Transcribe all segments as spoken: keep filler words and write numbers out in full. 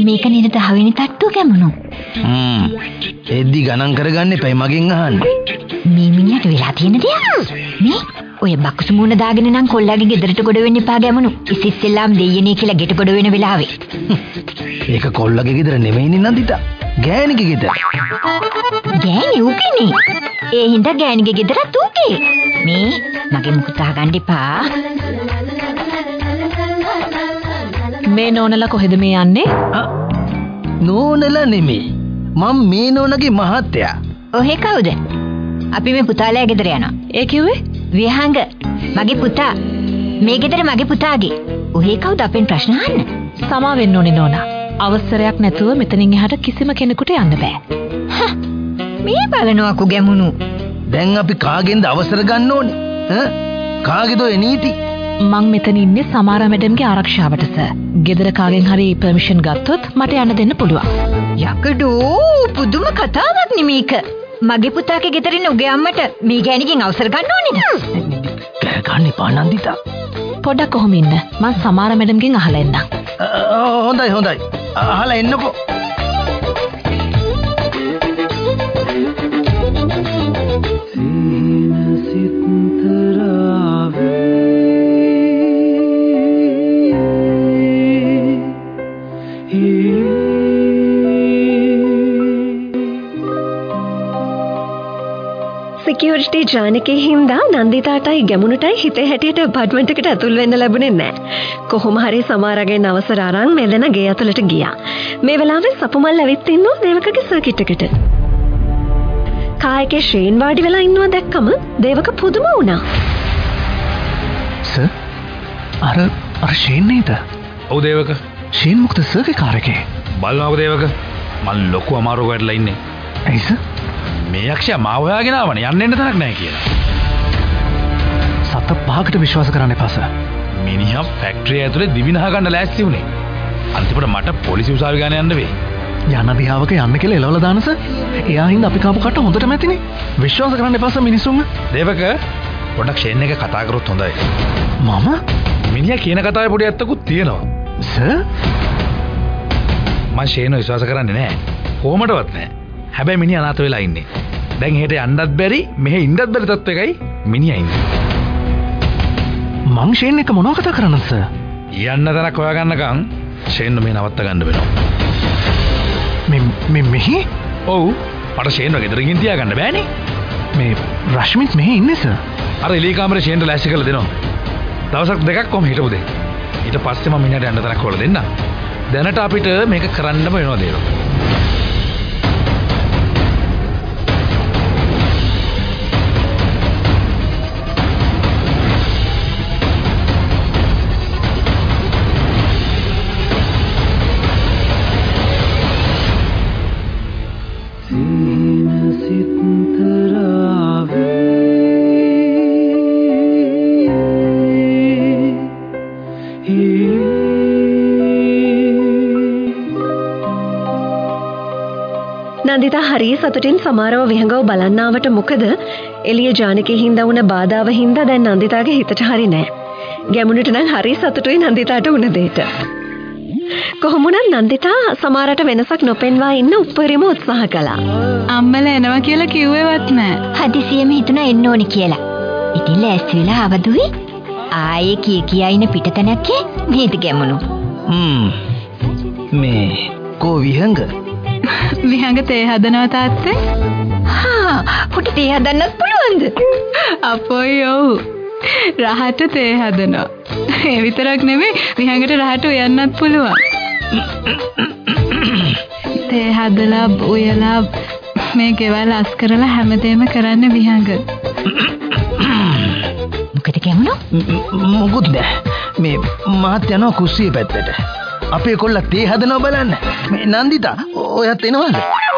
මේක නේද දහවෙනි තට්ටුව ගැමුණු. හ්ම්. එද්දි ගණන් කරගන්න එපයි මගෙන් අහන්න. මේ මිනිහට වෙලා තියෙන දෙයක්. මේ ඔය බක්කුසු මූණ දාගෙන නම් කොල්ලාගේ ගෙදරට ගොඩ වෙන්න එපා ගැමුණු. ඉතිස්සෙල්ලාම් දෙයියනේ කියලා ගෙට ගොඩ වෙන වෙලාවේ. ඒක කොල්ලාගේ ගෙදර නෙමෙයිනේ නන්දිතා. ගෑණිගේ ගෙදර. ගෑණි උකේනේ. ඒ හින්දා ගෑණිගේ ගෙදරත් උකේ. මේ මගේ මුකුත් අහගන්න එපා. මේ නෝනලා කොහෙද මේ යන්නේ? නෝනලා නෙමෙයි. මම මේ නෝනගේ මහත්තයා. ඔහෙ කවුද? අපි මේ පුතාලයා ගෙදර යනවා. ඒ කිව්වේ? විහංග. මගේ පුතා. මේ ගෙදර මගේ පුතාගේ. ඔහෙ කවුද අපෙන් ප්‍රශ්න අහන්න? සමා වෙන්න ඕනේ නෝනා. අවසරයක් නැතුව මෙතනින් එහාට කිසිම කෙනෙකුට යන්න බෑ. මේ බලනවාකු ගැමුණු. දැන් අපි කාගෙන්ද අවසර ගන්න ඕනේ? ඈ? කාගේද ඔය නීති? මං මෙතන ඉන්නේ සමාරා මැඩම්ගේ ආරක්ෂාවට සර්. ගෙදර කාගෙන් හරි පර්මිෂන් ගත්තොත් මට යන්න දෙන්න පුළුවන්. යකඩෝ පුදුම කතාවක් නෙමේක. මගේ පුතාගේ ගෙදරින් උගේ අම්මට මේ ගෑණිගෙන් අවසර ගන්න ඕනේද? කෑ ගන්න එපා නන්දිතා. පොඩ්ඩක් කොහොම ඉන්න. මං සමාරා මැඩම්ගෙන් අහලා එන්නම්. හොඳයි හොඳයි. අහලා එන්නකෝ. සිකියුරිටි ජානකේ හින්දා නන්දිතාටයි ගැමුණටයි හිතේ හැටියට අපාර්ට්මන්ට් එකට ඇතුල් වෙන්න ලැබුණේ නැහැ. කොහොම හරි සමාරගෙන් අවසර අරන් මේ දෙන ගේ ඇතුළට ගියා. මේ වෙලාවේ සපුමල් ඇවිත් ඉන්නවා දේවකගේ සර්කිට් එකට. කායකේ ෂේන් වාඩි වෙලා ඉන්නවා දැක්කම දේවක පුදුම වුණා. සර් අර අර ෂේන් නේද? ඔව් දේවක. ෂේන් මොකද සර්ගේ කාර් එකේ? බලනකො දේවක. මම ලොකු අමාරුවක වැටලා ඉන්නේ. ඇයි සර්? මේ යක්ෂයා මාව හොයාගෙන ආවනේ යන්න එන්න තැනක් නැහැ කියලා. සත පහකට විශ්වාස කරන්න එපා සර්. මිනිහා ෆැක්ටරිය ඇතුලේ දිවිනහ ගන්න ලෑස්ති වුණේ. අන්තිමට මට පොලිසිය උසාවි ගාන යන්න වෙයි. යන දිහාවක යන්න කියලා එලවලා දාන සර්. එයා හින්දා අපි කාපු කට හොඳටම ඇතිනේ. විශ්වාස කරන්න එපා සර් මිනිස්සුන්ව. දේවක පොඩක් ෂේන් එක කතා කරොත් හොඳයි. මම මිනිහා කියන කතාවේ පොඩි ඇත්තකුත් තියෙනවා. සර් මම ෂේන්ව විශ්වාස කරන්නේ නැහැ. කොහොමඩවත් නැහැ. හැබැයි මිනිහා අනාථ වෙලා ඉන්නේ. දැන් එහෙට යන්නත් බැරි මෙහෙ ඉන්නත් බැරි තත්ත්වයකයි මිනිහා ඉන්නේ. මං ෂේන් එක මොනව කතා කරන්නද සර්? යන්න තැනක් හොයාගන්නකම් ෂේන්ව මේ නවත්ත ගන්න වෙනවා. මේ මේ මෙහි? ඔව්. මට ෂේන්ව ගෙදරින් තියාගන්න බෑනේ. මේ රශ්මිත් මෙහි ඉන්නේ සර්. අර එලී කාමරේ ෂේන්ට ලෑස්ති කරලා දෙනවා. දවසක් දෙකක් කොහම හිටපු දෙයි. ඊට පස්සේ මම මිනිහට යන්න තැනක් හොයලා දෙන්නම්. දැනට අපිට මේක කරන්නම වෙනවා දේව. නන්දිතා හරිය සතුටින් සමාරව විහඟව බලන්න ආවට මොකද එළිය ජානකේ හින්දා වුණ බාධාව හින්දා දැන් නන්දිතාගේ හිතට හරි නෑ. ගැමුණට නම් හරිය සතුටුයි නන්දිතාට වුණ දෙයට. කොහොම වුණත් නන්දිතා සමාරට වෙනසක් නොපෙන්වා ඉන්න උපරිම උත්සාහ කළා. අම්මලා එනවා කියලා කිව්වෙවත් නෑ. හදිසියෙම හිතුණා එන්න ඕනි කියලා. ඉතින් ලෑස්ති වෙලා ආවදුයි. ආයේ කී කියා ඉන පිටතනක් නේද ගැමුණු. හ්ම්. මේ කෝ විහංග විහංග තේ හදනවා තාත්තේ? හා පුටි තේ හදන්නත් පුළුවන්ද? අපෝයි ඔව්. රහට තේ හදනවා. ඒ විතරක් නෙමෙයි විහංගට රහට උයන්නත් පුළුවන්. තේ හදලා උයලා මේ ගෙවල් අස් කරලා හැමදේම කරන්න විහංග. මොකද ගැමුණු? මොකුත් නෑ. මේ මාත් යනවා කුස්සියේ පැත්තට. අපේ කොල්ලා තේ හදනවා බලන්න. මේ නන්දිතා ඔයත් එනවද?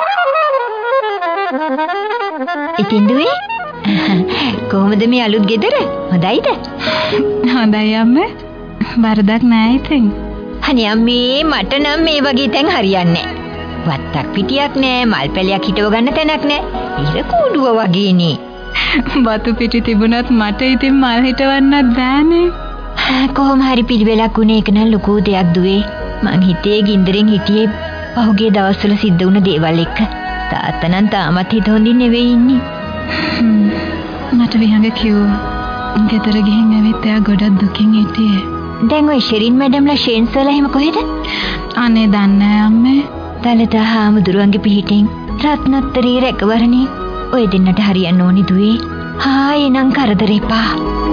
ඉතින් දුවේ කොහොමද මේ අලුත් ගෙදර? හොඳයිද? හොඳයි අම්මේ. වරදක් නෑ ඉතින්. අනේ අම්මේ මට නම් මේ වගේ තැන් හරියන්නේ නෑ. වත්තක් පිටියක් නෑ, මල් පැලයක් හිටව ගන්න තැනක් නෑ. ඉර කූඩුව වගේනේ. බතු පිටි තිබුණත් මට ඉතින් මල් හිටවන්නත් බෑනේ. කොහොම හරි පිළිවෙලක් උනේ එක නම් ලොකු දෙයක් දුවේ. මං හිතේ ගින්දරෙන් හිටියේ පහුගිය දවස්වල සිද්ධ වුණ දේවල් එක්ක. තාත්තා නම් තාමත් හිත හොඳින් නෙවෙයි ඉන්නේ. මට විහඟ කිව්වා. ගෙදර ගිහින් ඇවිත් එයා ගොඩක් දුකින් හිටියේ. දැන් ඔය ශෙරින් මැඩම්ලා ෂේන්ස්ලා එහෙම කොහෙද? අනේ දන්නේ අම්මේ. දලදා හාමුදුරුවන්ගේ පිහිටෙන් රත්නත්තරී රැකවරණේ ඔය දෙන්නට හරියන්න ඕනි දුවේ. හායි නම් කරදර එපා.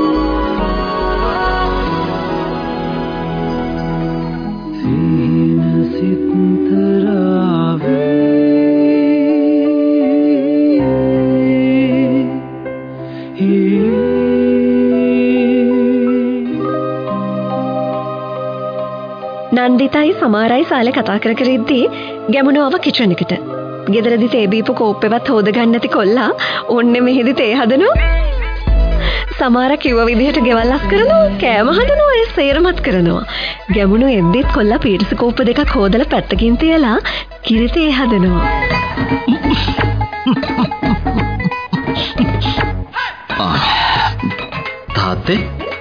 නන්දිතයි සමාරයි සාලේ කතා කර කර ඉද්දී ගැමුණුවව කිචන් එකට. ගෙදරදි තේ බීපු කෝප්පෙවත් හොදගන්න නැති කොල්ලා ඔන්නේ මෙහෙදි තේ හදනවා. සමාර කිව්ව විදිහට ගෙවල් අස් කරනවා, කෑම හදනවා, ඒ සේරමත් කරනවා. ගැමුණු එද්දිත් කොල්ලා පීරිසි කෝප්ප දෙකක් හොදලා පැත්තකින් තියලා කිරි තේ හදනවා. තාත්තේ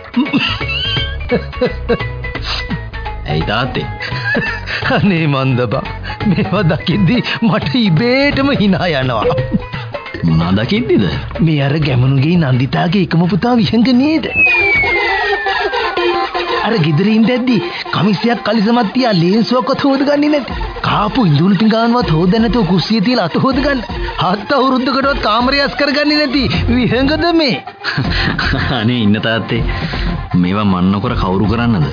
ඇයි තාත්තේ? අනේ මන්දබා මේවා දකිද්දි මට ඉබේටම hina යනවා. මොනවා දකිද්දිද? මේ අර ගැමුණුගේ නන්දිතාගේ එකම පුතා විහංග නේද? අර ගෙදරින් ඉඳද්දි කමිසයක් කලිසමක් තියා ලේන්සුවක්වත් හොදගන්නේ නැති. කාපු ඉඳුණු ටිඟාන්වත් හොද නැතුව කුස්සිය තියලා අත හොදගන්න. හත් අවුරුද්දකටවත් කාමරය අස් කරගන්නේ නැති විහංගද මේ? අනේ ඉන්න තාත්තේ මේවා මන්නකොර කවුරු කරන්නද?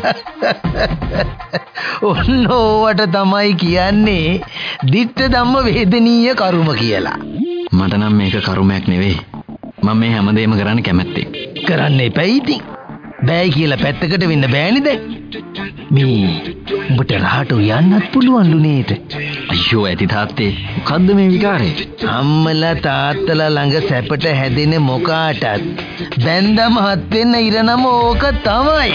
ඔන්න ඕවට තමයි කියන්නේ දිට්ඨ ධම්ම වේදනීය කර්ම කියලා. මට නම් මේක කර්මයක් නෙවෙයි. මම මේ හැමදේම කරන්න කැමැත්තෙන්. කරන්න එපයි ඉතින්. බෑයි කියලා පැත්තකට වෙන්න බෑනේ දැන්. මේ උඹට රහට යන්නත් පුළුවන්ලු නේද? අයියෝ ඇති තාත්තේ. මොකද්ද මේ විකාරේ? අම්මලා තාත්තලා ළඟ සැපට හැදෙන මොකාටත් බැන්දම හත් වෙන්න ඉරනම ඕක තමයි.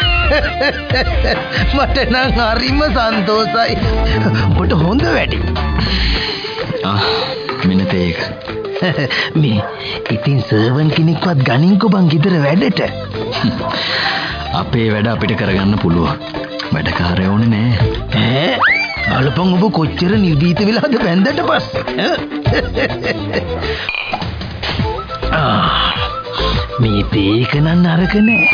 මට නම් හරිම සන්තෝසයි. උඹට හොඳ වැඩි. ආ මෙන්න තේක. මේ ඉතින් සර්වන් කෙනෙක්වත් ගණින්කෝ බං ගෙදර වැඩට. අපේ වැඩ අපිට කරගන්න පුළුවන්. වැඩකාරයෝ ඕනේ නෑ. ඈ බලපන් ඔබ කොච්චර නිර්දීත වෙලාද බැන්දට පස්සේ. ආ මේ තේක නම් නරක නෑ.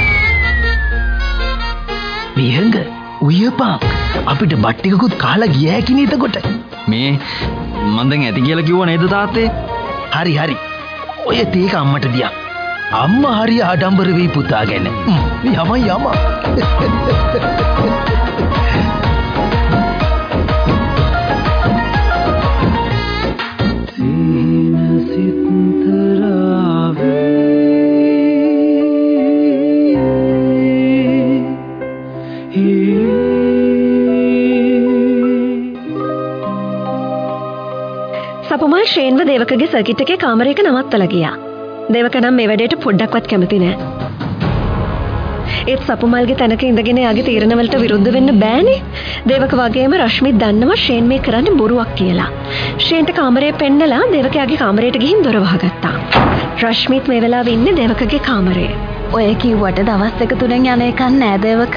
විහංග උයපන් අපිට බත් ටිකකුත් කාලා ගියා කිනේ එතකොට. මේ මම දැන් ඇති කියලා කිව්ව නේද තාත්තේ? හරි හරි. ඔය තේක අම්මට දියා. අම්මා හරිය ආඩම්බර වෙයි පුතා ගැන. යම යම. සපුමල් ශ්‍රේන්ව දේවකගේ සර්කිට් එකේ කාමරයක නවත්තලා ගියා. දේවක නම් මේ වැඩේට පොඩ්ඩක්වත් කැමති නෑ. ඒත් සපුමල්ගේ තැනක ඉඳගෙන යාගේ තීරණවලට විරුද්ධ වෙන්න බෑනේ. දේවක වගේම රශ්මිත් දන්නවා ශ්‍රේන් මේ කරන්නේ බොරුවක් කියලා. ශ්‍රේන්ට කාමරේ පෙන්නලා දේවක යාගේ කාමරයට ගිහින් දොර වහගත්තා. රශ්මිත් මේ වෙලාවේ ඉන්නේ දේවකගේ කාමරේ. ඔය කිව්වට දවස් දෙක තුනෙන් යන එකක් නෑ දේවක.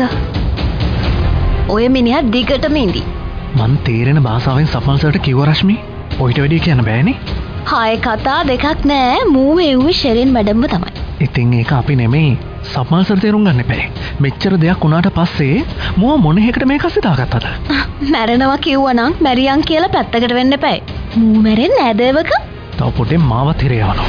ඔය මිනිහා දිගටම ඉඳි. මන් තේරෙන භාෂාවෙන් සපල් සර්ට කිව්ව රශ්මි. ඔයිට වැඩි කියන්න බෑනේ. හාය කතා දෙකක් නෑ. මූ එව්වේ ෂෙරින් මැඩම්ව තමයි. ඉතින් ඒක අපි නෙමෙයි. සපල් සර් තේරුම් ගන්න එපා. මෙච්චර දෙයක් වුණාට පස්සේ මෝ මොන එකකට මේක අස්සේ දාගත්තද? මැරෙනවා කිව්වනම් මැරියන් කියලා පැත්තකට වෙන්න එපා. මූ මැරෙන්නේ නෑ දේවක. තව පොඩේ මාවත් හිරේ යවනවා.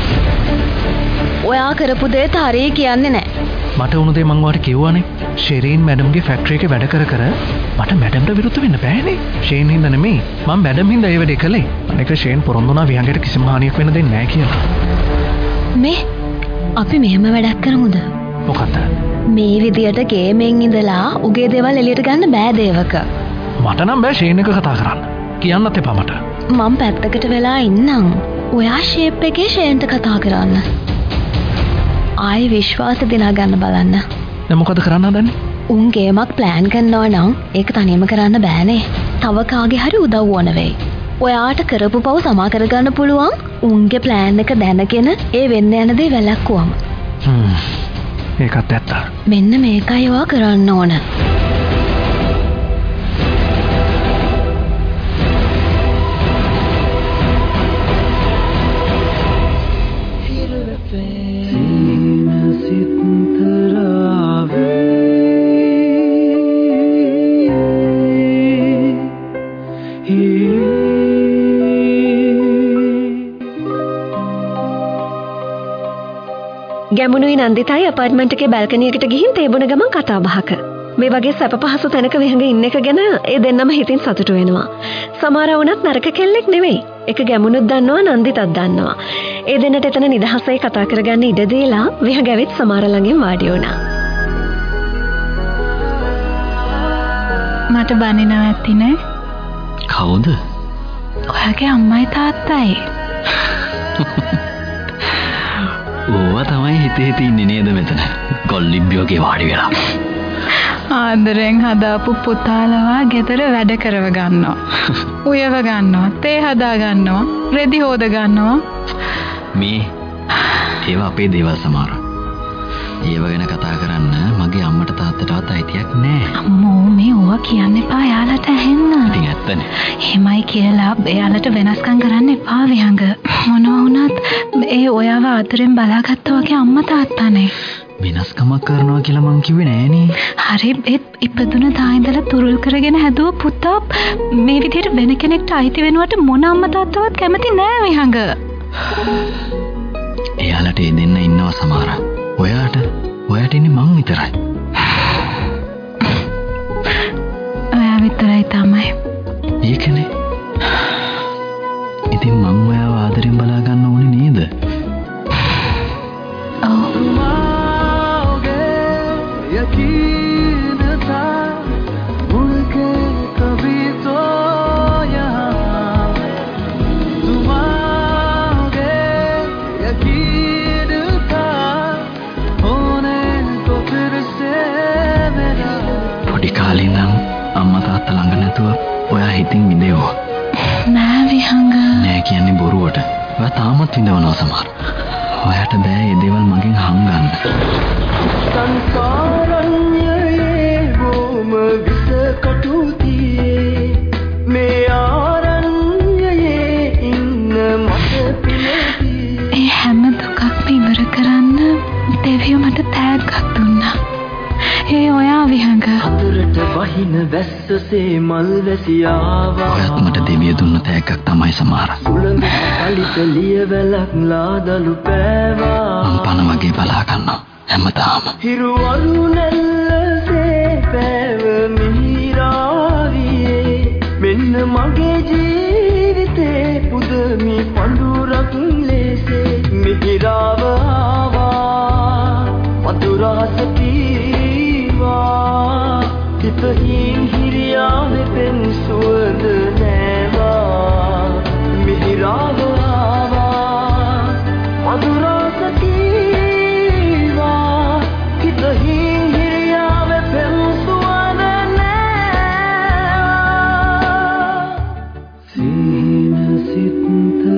ඔයා කරපු දේ හරිය කියන්නේ නෑ. මට වුණ දේ මං ඔයාලට කිව්වනේ. ෂෙරින් මැඩම්ගේ ෆැක්ටරි එකේ වැඩ කර කර මට මැඩම්ට විරුද්ධ වෙන්න බෑනේ. ෂේන් හින්දා නෙමෙයි. මම මැඩම් හින්දා ඒ වැඩේ කළේ. අනික ෂේන් පොරොන්දු වුණා විහංගයට කිසිම හානියක් වෙන්න දෙන්නේ නැහැ කියලා. මේ අපි මෙහෙම වැඩක් කරමුද? මොකද්ද? මේ විදියට ගේමෙන් ඉඳලා උගේ දේවල් එළියට ගන්න බෑ දේවක. මට නම් බෑ ෂේන් එක කතා කරන්න. කියන්නත් එපා මට. මම පැත්තකට වෙලා ඉන්නම්. ඔයා ෂේප් එකේ ෂේන්ට කතා කරන්න. ආයි විශ්වාස දිනා ගන්න බලන්න. දැන් මොකද කරන්න හදන්නේ? උන් ගේමක් ප්ලෑන් කරනවා නම් ඒක තනියම කරන්න බෑනේ. තව කාගේ හරි උදව් ඕන වෙයි. ඔයාට කරපු පව් සමා කරගන්න පුළුවන් උන්ගේ ප්ලෑන් එක දැනගෙන ඒ වෙන්න යන දේ වැළැක්වුවම. හ්ම්. ඒකත් ඇත්ත. මෙන්න මේකයි ඔයා කරන්න ඕන. ගැමුණුයි නන්දිතයි අපාර්ට්මන්ට් එකේ බැල්කනි එකට ගිහින් තේබුණ ගමන් කතා බහක. මේ වගේ සැප පහසු තැනක විහඟ ඉන්න එක ගැන ඒ දෙන්නම හිතින් සතුටු වෙනවා. සමහරව වුණත් නරක කෙල්ලෙක් නෙවෙයි. එක ගැමුණුත් දන්නවා නන්දිතත් දන්නවා. ඒ දෙන්නට එතන නිදහසයි කතා කරගන්න ඉඩ දීලා විහඟ ඇවිත් සමහර ළඟින් වාඩි වුණා. මට බනිනවා ඇතිනේ. කවුද? ඔයාගේ අම්මයි තාත්තයි. ඕවා තමයි හිතේ තින්නේ නේද මෙතන. කොල්ලිබ්බියෝගේ වාඩි වෙලා. ආදරෙන් හදාපු පුතාලවා ගෙදර වැඩ කරව ගන්නවා. උයව ගන්නවා, තේ හදා ගන්නවා, රෙදි හොද ගන්නවා. මේ ඒවා අපේ දේවල් සමහර. ඒව ගැන කතා කරන්න මගේ අම්මට තාත්තටවත් අයිතියක් නෑ. අම්මෝ මේ ඕවා කියන්න එපා යාලට ඇහෙන්න. ඉතින් ඇත්තනේ. එහෙමයි කියලා එයාලට වෙනස්කම් කරන්න එපා විහඟ. මොනවා වුණත් ඒ ඔයාව ආදරෙන් බලාගත්තා වගේ අම්මා තාත්තානේ. වෙනස්කමක් කරනවා කියලා මං කිව්වේ නෑනේ. හරි ඒත් ඉපදුන තායින්දලා තුරුල් කරගෙන හැදුව පුතා මේ විදිහට වෙන කෙනෙක්ට අයිති වෙනවට මොන අම්මා තාත්තවත් කැමති නෑ විහඟ. එයාලට ඒ දෙන්න ඉන්නවා සමහර. ඔයාට ඔයාට ඉන්නේ මං විතරයි. ඔයා විතරයි තමයි. ඒකනේ. ඉතින් මං ඔයාව ආදරෙන් බලා ගන්න ඕනේ නේද? ඔව්. පොඩි කාලේ නම් අම්මා තාත්තා ළඟ නැතුව ඔයා හිතින් විඳේවා. නෑ විහඟ. නෑ කියන්නේ බොරුවට. ඔයා තාමත් විඳවනවා සමහර. ඔයාට බෑ මේ දේවල් මගෙන් හංගන්න. සංසාරඤ්ඤයේ බොම විස කටුතියේ මේ ආරඤ්ඤයේ ඉන්න මට පිළිදී. ඒ හැම දුකක්ම ඉවර කරන්න දෙවියෝ මට තෑග්ගක් දුන්නා. ඒ ඔයා විහඟ. අතරට වහින වැස්සසේ මල් වැසියාවා. ඔයත් මට දෙවිය දුන්න තෑග්ගක් තමයි සමහර. සුළඟ කලිත ලියවැලක් ලාදලු පෑවා. මං පණ වගේ බලා ගන්නවා හැමදාම. හිරුවරු නැල්ලසේ පෑව මිහිරාවියේ මෙන්න මගේ ජීවිතේ පුදමි පඳුරක් ලෙසේ මිහිරාව ආවා වතුරහස කීවා හිතහින් හිරියාවේ පෙන් සුවඳ නෑවා මිහිරාව ආවා වතුරහස කීවා හිතහින් හිරියාවේ පෙන් සුවඳ නෑවා සීන සිත